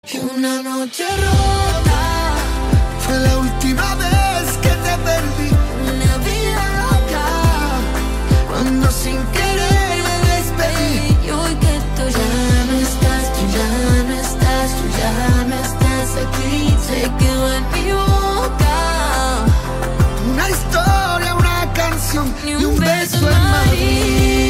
Una noche rota fue la última vez que te perdí. Una vida loca Cuando sin querer me despedí. y hoy que tú ya no estás, tú ya no estás, tú ya no estás aquí, se quedó en mi boca Una historia, una canción y un beso en Madrid.